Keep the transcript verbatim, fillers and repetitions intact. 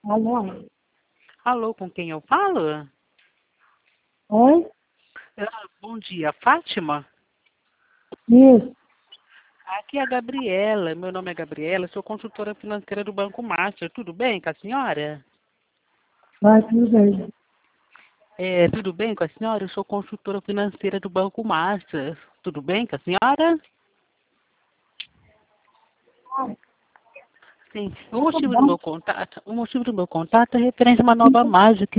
Alô? Alô, com quem eu falo? Oi? Ah, bom dia, Fátima? Isso. Aqui é a Gabriela, meu nome é Gabriela, sou consultora financeira do Banco Master. Tudo bem com a senhora? Vai, tudo bem. É, tudo bem com a senhora? Eu sou consultora financeira do Banco Master. Tudo bem com a senhora? Sim. O Tá motivo do bom. meu contato, o motivo do meu contato é referente a uma nova mágica